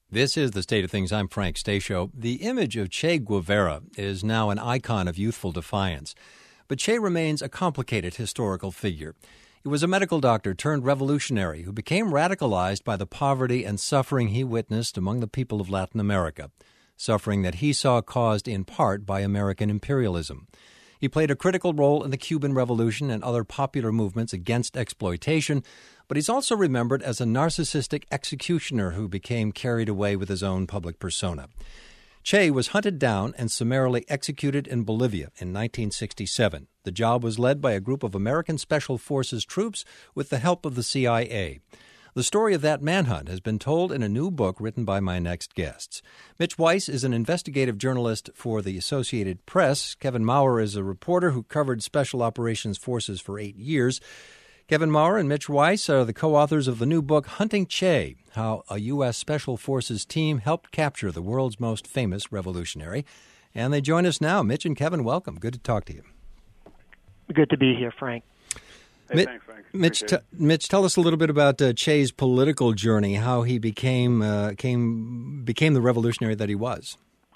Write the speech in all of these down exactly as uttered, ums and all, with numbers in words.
This is The State of Things. I'm Frank Stasio. The image of Che Guevara is now an icon of youthful defiance. But Che remains a complicated historical figure. He was a medical doctor turned revolutionary who became radicalized by the poverty and suffering he witnessed among the people of Latin America, suffering that he saw caused in part by American imperialism. He played a critical role in the Cuban Revolution and other popular movements against exploitation, but he's also remembered as a narcissistic executioner who became carried away with his own public persona. Che was hunted down and summarily executed in Bolivia in nineteen sixty-seven. The job was led by a group of American Special Forces troops with the help of the C I A. The story of that manhunt has been told in a new book written by my next guests. Mitch Weiss is an investigative journalist for the Associated Press. Kevin Maurer is a reporter who covered Special Operations Forces for eight years. Kevin Maurer and Mitch Weiss are the co-authors of the new book, Hunting Che, How a U S. Special Forces Team Helped Capture the World's Most Famous Revolutionary. And they join us now. Mitch and Kevin, welcome. Good to talk to you. Good to be here, Frank. Hey, Mitch, thanks, Frank. Mitch, t- Mitch, tell us a little bit about uh, Che's political journey, how he became uh, came became the revolutionary that he was.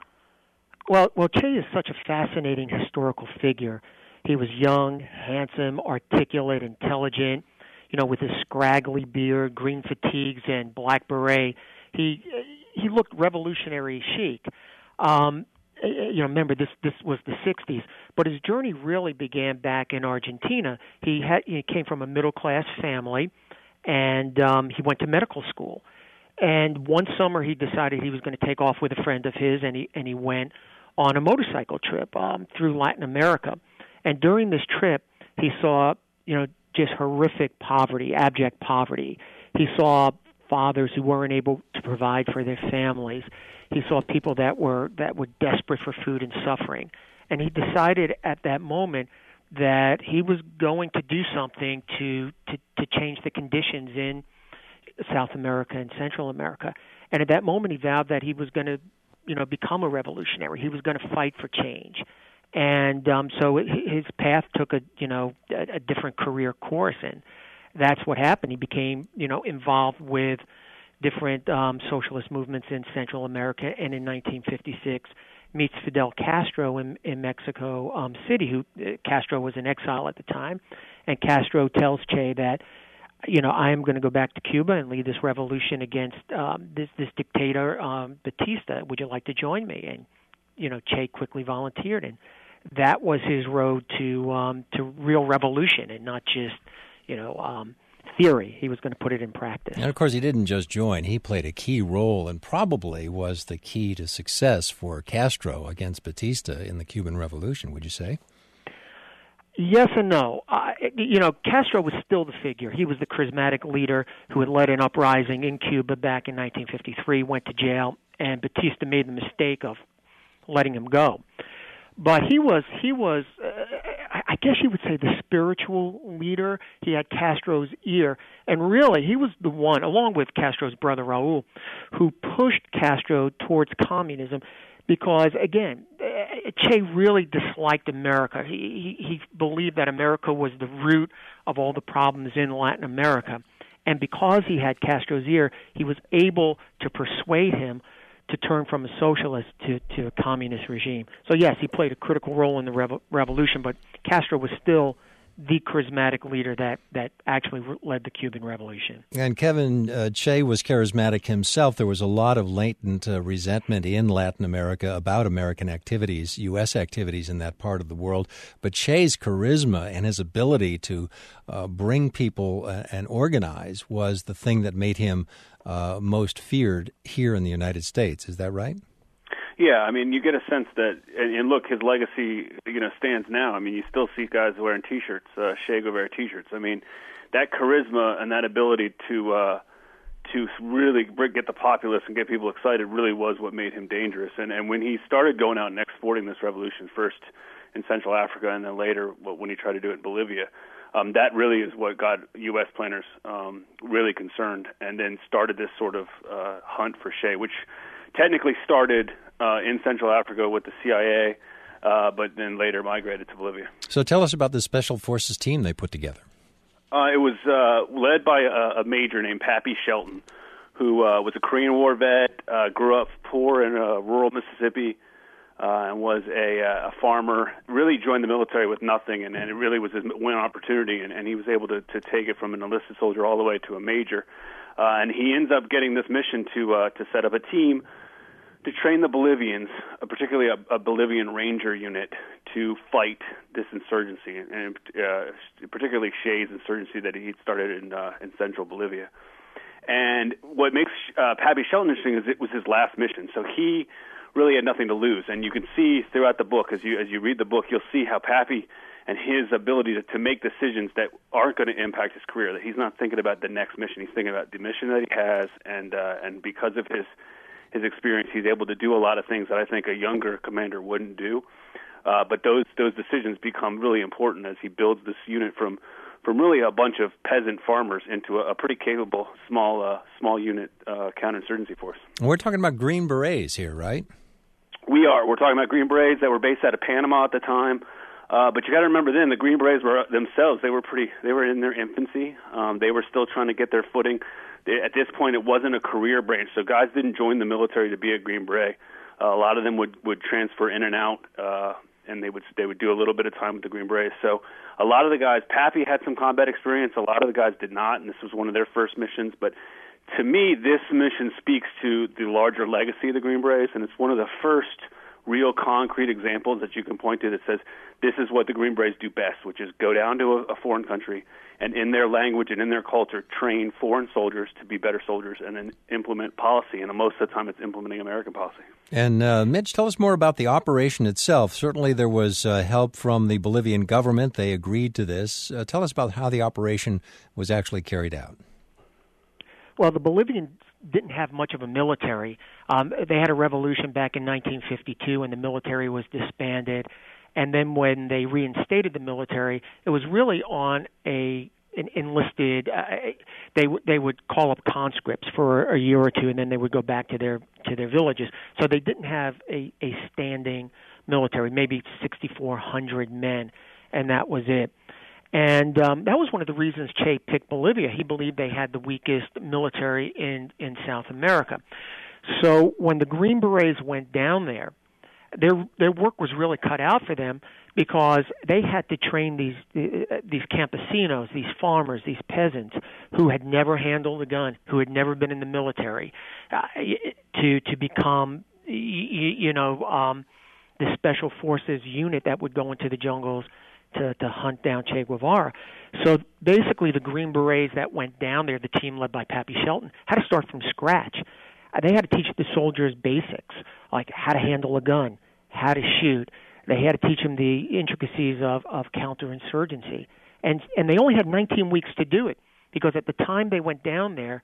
Well, well, Che is such a fascinating historical figure. He was young, handsome, articulate, intelligent, you know, with his scraggly beard, green fatigues, and black beret. He he looked revolutionary chic. Um, you know, remember, this this was the sixties, but his journey really began back in Argentina. He had he came from a middle-class family, and um, he went to medical school. And one summer, he decided he was going to take off with a friend of his, and he and he went on a motorcycle trip um, through Latin America. And during this trip, he saw, you know, just horrific poverty, abject poverty. He saw fathers who weren't able to provide for their families. He saw people that were that were desperate for food and suffering. And he decided at that moment that he was going to do something to, to, to change the conditions in South America and Central America. And at that moment, he vowed that he was going to, you know, become a revolutionary. He was going to fight for change. And um, so his path took a, you know, a, a different career course, and that's what happened. He became, you know, involved with different um, socialist movements in Central America, and in nineteen fifty-six meets Fidel Castro in, in Mexico um, City, who uh, Castro was in exile at the time, and Castro tells Che that, you know, I am going to go back to Cuba and lead this revolution against um, this, this dictator, um, Batista. Would you like to join me? And, you know, Che quickly volunteered, and that was his road to um, to real revolution, and not just, you know, um, theory. He was going to put it in practice. And, of course, he didn't just join. He played a key role and probably was the key to success for Castro against Batista in the Cuban Revolution, would you say? Yes and no. Uh, you know, Castro was still the figure. He was the charismatic leader who had led an uprising in Cuba back in nineteen fifty-three, went to jail, and Batista made the mistake of letting him go. But he was, he was, uh, I guess you would say, the spiritual leader. He had Castro's ear. And really, he was the one, along with Castro's brother Raul, who pushed Castro towards communism because, again, Che really disliked America. He, he, he believed that America was the root of all the problems in Latin America. And because he had Castro's ear, he was able to persuade him to turn from a socialist to, to a communist regime. So, yes, he played a critical role in the revo- revolution, but Castro was still the charismatic leader that, that actually re- led the Cuban Revolution. And Kevin, uh, Che was charismatic himself. There was a lot of latent uh, resentment in Latin America about American activities, U S activities in that part of the world. But Che's charisma and his ability to uh, bring people uh, and organize was the thing that made him uh, most feared here in the United States. Is that right? Yeah, I mean, you get a sense that, and, and look, his legacy, you know, stands now. I mean, you still see guys wearing T-shirts, uh, Che Guevara T-shirts. I mean, that charisma and that ability to uh, to really get the populace and get people excited really was what made him dangerous. And and when he started going out and exporting this revolution, first in Central Africa and then later when he tried to do it in Bolivia, um, that really is what got U S planners um, really concerned, and then started this sort of uh, hunt for Che, which technically started uh, in Central Africa with the C I A, uh, but then later migrated to Bolivia. So tell us about the Special Forces team they put together. Uh, it was uh, led by a, a major named Pappy Shelton, who uh, was a Korean War vet, uh, grew up poor in uh, rural Mississippi, uh, and was a, a farmer. Really joined the military with nothing, and, and it really was his win opportunity, and, and he was able to, to take it from an enlisted soldier all the way to a major. Uh, and he ends up getting this mission to uh, to set up a team to train the Bolivians, uh, particularly a, a Bolivian Ranger unit, to fight this insurgency, and uh, particularly Che's insurgency that he started in uh, in central Bolivia. And what makes uh, Pappy Shelton interesting is it was his last mission, so he really had nothing to lose. And you can see throughout the book, as you as you read the book, you'll see how Pappy and his ability to, to make decisions that aren't going to impact his career, that he's not thinking about the next mission. He's thinking about the mission that he has, and uh, and because of his his experience, he's able to do a lot of things that I think a younger commander wouldn't do. Uh, but those those decisions become really important as he builds this unit from from really a bunch of peasant farmers into a, a pretty capable small uh, small unit uh, counterinsurgency force. We're talking about Green Berets here, right? We are. We're talking about Green Berets that were based out of Panama at the time. Uh, but you got to remember then, the Green Berets were themselves, they were pretty, they were in their infancy. Um, they were still trying to get their footing. They, at this point, it wasn't a career branch, so guys didn't join the military to be a Green Beret. Uh, a lot of them would, would transfer in and out, uh, and they would they would do a little bit of time with the Green Berets. So a lot of the guys, Pappy had some combat experience, a lot of the guys did not, and this was one of their first missions. But to me, this mission speaks to the larger legacy of the Green Berets, and it's one of the first real concrete examples that you can point to that says this is what the Green Berets do best, which is go down to a, a foreign country and in their language and in their culture train foreign soldiers to be better soldiers and then implement policy. And most of the time it's implementing American policy. And uh, Mitch, tell us more about the operation itself. Certainly there was uh, help from the Bolivian government. They agreed to this. Uh, tell us about how the operation was actually carried out. Well, the Bolivians didn't have much of a military. Um, they had a revolution back in nineteen fifty-two, and the military was disbanded. And then when they reinstated the military, it was really on a an enlisted. Uh, they they would call up conscripts for a year or two, and then they would go back to their to their villages. So they didn't have a, a standing military, maybe sixty-four hundred men, and that was it. And um, that was one of the reasons Che picked Bolivia. He believed they had the weakest military in, in South America. So when the Green Berets went down there, their their work was really cut out for them because they had to train these uh, these campesinos, these farmers, these peasants who had never handled a gun, who had never been in the military, uh, to to become you, you know um, the special forces unit that would go into the jungles To, to hunt down Che Guevara. So basically the Green Berets that went down there, the team led by Pappy Shelton, had to start from scratch. Uh, they had to teach the soldiers basics, like how to handle a gun, how to shoot. They had to teach them the intricacies of, of counterinsurgency. And, and they only had nineteen weeks to do it because at the time they went down there,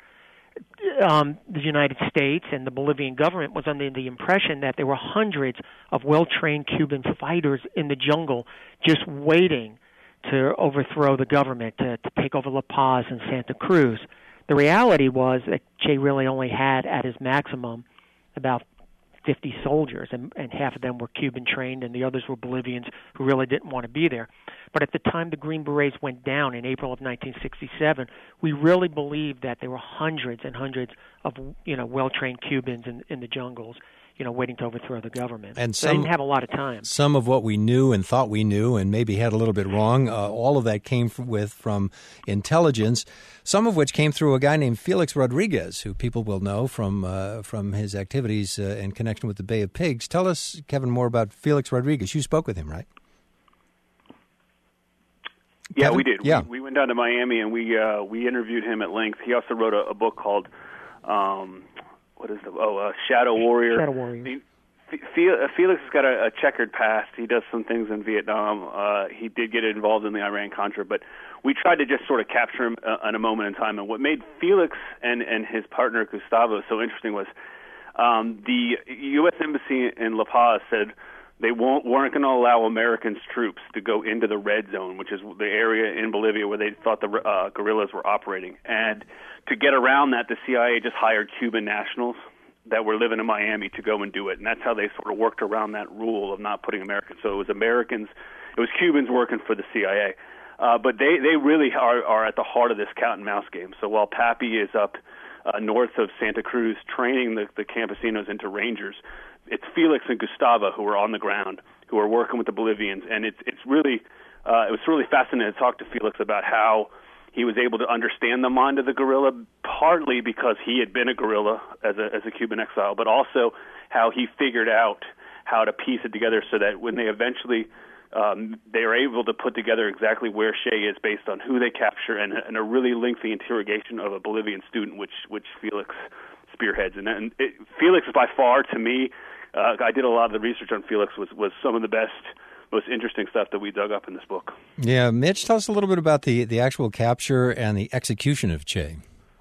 Um, the United States and the Bolivian government was under the impression that there were hundreds of well-trained Cuban fighters in the jungle just waiting to overthrow the government, to, to take over La Paz and Santa Cruz. The reality was that Che really only had at his maximum about fifty soldiers, and, and half of them were Cuban trained, and the others were Bolivians who really didn't want to be there. But at the time the Green Berets went down in April of nineteen sixty-seven, we really believed that there were hundreds and hundreds of you know well-trained Cubans in, in the jungles, you know, waiting to overthrow the government. And so some, they didn't have a lot of time. Some of what we knew and thought we knew and maybe had a little bit wrong, uh, all of that came from, with from intelligence, some of which came through a guy named Felix Rodriguez, who people will know from uh, from his activities uh, in connection with the Bay of Pigs. Tell us, Kevin, more about Felix Rodriguez. You spoke with him, right? Yeah, Kevin? we did. Yeah. We, we went down to Miami and we uh, we interviewed him at length. He also wrote a, a book called um, what is the oh uh, Shadow Warrior. Shadow Warrior. He, Felix has got a, a checkered past. He does some things in Vietnam. Uh, he did get involved in the Iran-Contra, but we tried to just sort of capture him uh, in a moment in time. And what made Felix and, and his partner Gustavo so interesting was um, the U S Embassy in La Paz said they won't, weren't going to allow American troops to go into the red zone, which is the area in Bolivia where they thought the uh, guerrillas were operating. And to get around that, the C I A just hired Cuban nationals that were living in Miami to go and do it. And that's how they sort of worked around that rule of not putting Americans. So it was Americans, it was Cubans working for the C I A. Uh, but they, they really are, are at the heart of this cat and mouse game. So while Pappy is up uh, north of Santa Cruz, training the, the campesinos into rangers. It's Felix and Gustavo who are on the ground, who are working with the Bolivians, and it's it's really uh, it was really fascinating to talk to Felix about how he was able to understand the mind of the guerrilla, partly because he had been a guerrilla as a as a Cuban exile, but also how he figured out how to piece it together so that when they eventually um, they are able to put together exactly where Che is based on who they capture, and, and a really lengthy interrogation of a Bolivian student, which which Felix spearheads. And, and it, Felix is by far, to me, uh, I did a lot of the research on Felix, was was some of the best, most interesting stuff that we dug up in this book. Yeah, Mitch, tell us a little bit about the, the actual capture and the execution of Che.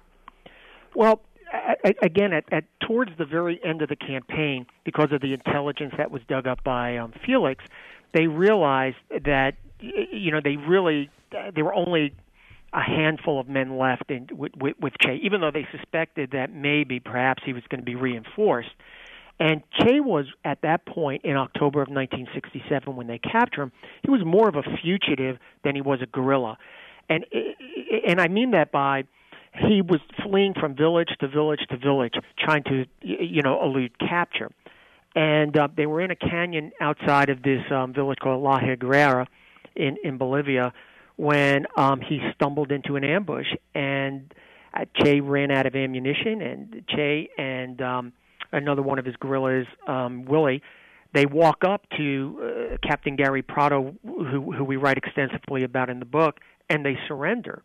Well, I, again, at, at towards the very end of the campaign, because of the intelligence that was dug up by um, Felix, they realized that, you know, they really, there were only a handful of men left in, with, with, with Che, even though they suspected that maybe, perhaps he was going to be reinforced. And Che was, at that point, in October of nineteen sixty-seven, when they captured him, he was more of a fugitive than he was a guerrilla. And and I mean that by he was fleeing from village to village to village, trying to, you know, elude capture. And uh, they were in a canyon outside of this um, village called La Higuera in, in Bolivia when um, he stumbled into an ambush. And uh, Che ran out of ammunition, and Che and um, another one of his guerrillas, um, Willie, they walk up to uh, Captain Gary Prado, who, who we write extensively about in the book, and they surrender.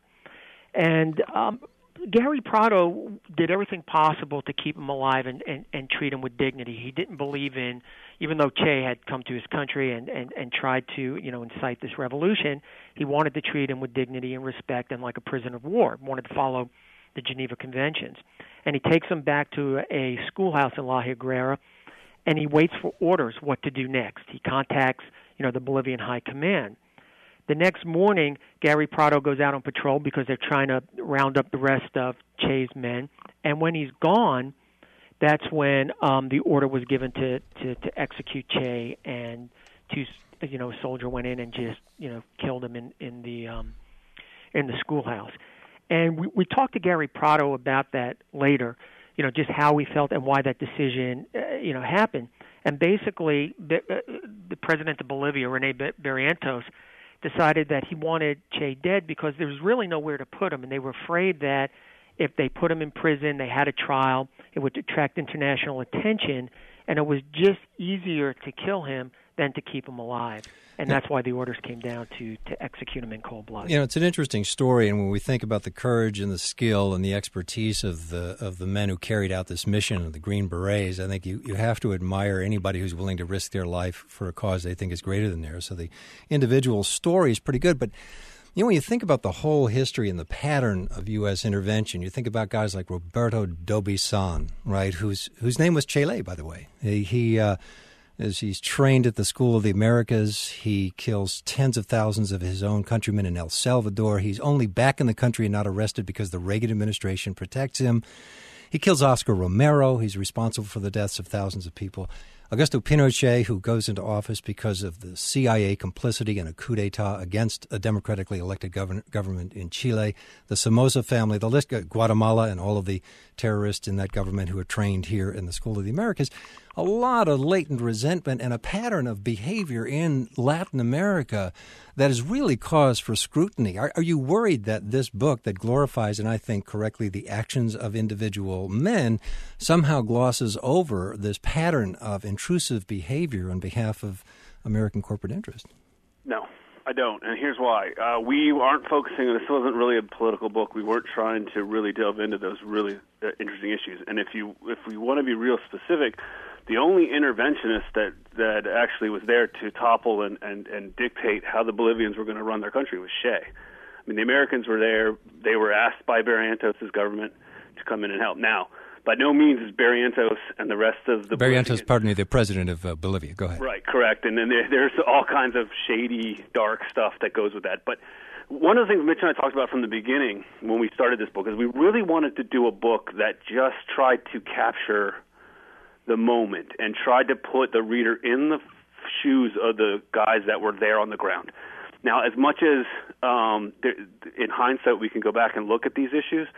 And um, Gary Prado did everything possible to keep him alive and, and, and treat him with dignity. He didn't believe in, even though Che had come to his country and, and, and tried to, you know, incite this revolution, he wanted to treat him with dignity and respect and like a prisoner of war, wanted to follow the Geneva Conventions. And he takes him back to a schoolhouse in La Higuera, and he waits for orders what to do next. He contacts, you know, the Bolivian High Command. The next morning, Gary Prado goes out on patrol because they're trying to round up the rest of Che's men. And when he's gone, that's when um, the order was given to, to, to execute Che, and two, you know, a soldier went in and just, you know, killed him in, in the um, in the schoolhouse. And we, we talked to Gary Prado about that later, you know, just how we felt and why that decision, uh, you know, happened. And basically, the, uh, the president of Bolivia, Rene Barrientos, decided that he wanted Che dead because there was really nowhere to put him, and they were afraid that if they put him in prison, they had a trial, it would attract international attention, and it was just easier to kill him than to keep him alive. And that's why the orders came down to, to execute him in cold blood. You know, it's an interesting story, and when we think about the courage and the skill and the expertise of the of the men who carried out this mission of the Green Berets, I think you, you have to admire anybody who's willing to risk their life for a cause they think is greater than theirs. So the individual story is pretty good. But, you know, when you think about the whole history and the pattern of U S intervention, you think about guys like Roberto d'Aubuisson, right, whose whose name was Che, by the way. He... he uh, As he's trained at the School of the Americas, he kills tens of thousands of his own countrymen in El Salvador. He's only back in the country and not arrested because the Reagan administration protects him. He kills Oscar Romero. He's responsible for the deaths of thousands of people. Augusto Pinochet, who goes into office because of the C I A complicity in a coup d'etat against a democratically elected govern- government in Chile. The Somoza family, the list, Guatemala, and all of the terrorists in that government who are trained here in the School of the Americas. A lot of latent resentment and a pattern of behavior in Latin America that is really cause for scrutiny. Are, are you worried that this book that glorifies, and I think correctly, the actions of individual men somehow glosses over this pattern of intrusive behavior on behalf of American corporate interest? No, I don't, and here's why. Uh, we aren't focusing on this. Wasn't really a political book. We weren't trying to really delve into those really uh, interesting issues. And if you, if we want to be real specific, the only interventionist that, that actually was there to topple and, and, and dictate how the Bolivians were going to run their country was Che. I mean, the Americans were there. They were asked by Barrientos' government to come in and help. Now, by no means is Barrientos and the rest of the Barrientos, Bolivians, pardon me, the president of uh, Bolivia. Go ahead. Right, correct. And then there, there's all kinds of shady, dark stuff that goes with that. But one of the things Mitch and I talked about from the beginning when we started this book is we really wanted to do a book that just tried to capture the moment and tried to put the reader in the shoes of the guys that were there on the ground. Now, as much as um, there, in hindsight we can go back and look at these issues,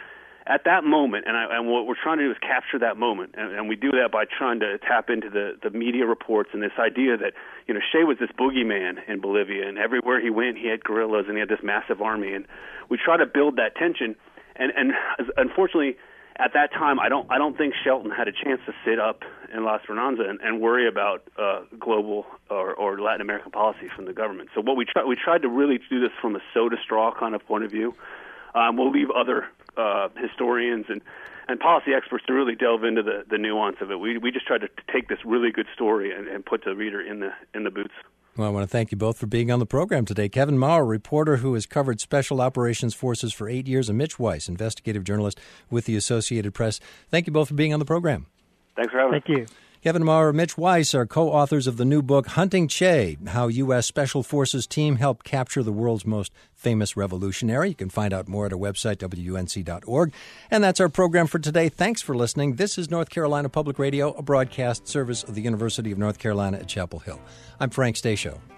at that moment, and, I, and what we're trying to do is capture that moment, and, and we do that by trying to tap into the, the media reports and this idea that, you know, Che was this boogeyman in Bolivia, and everywhere he went, he had guerrillas, and he had this massive army, and we try to build that tension, and, and unfortunately, at that time, I don't I don't think Shelton had a chance to sit up in La Esperanza and, and worry about uh, global or, or Latin American policy from the government. So what we tried we tried to really do this from a soda straw kind of point of view. Um, we'll leave other uh, historians and, and policy experts to really delve into the, the nuance of it. We we just tried to take this really good story and, and put the reader in the in the boots. Well, I want to thank you both for being on the program today. Kevin Maurer, reporter who has covered Special Operations Forces for eight years, and Mitch Weiss, investigative journalist with the Associated Press. Thank you both for being on the program. Thanks for having me. Thank you. Kevin Maurer, Mitch Weiss are co-authors of the new book, Hunting Che, How U S. Special Forces Team Helped Capture the World's Most Famous Revolutionary. You can find out more at our website, W U N C dot org. And that's our program for today. Thanks for listening. This is North Carolina Public Radio, a broadcast service of the University of North Carolina at Chapel Hill. I'm Frank Stasio.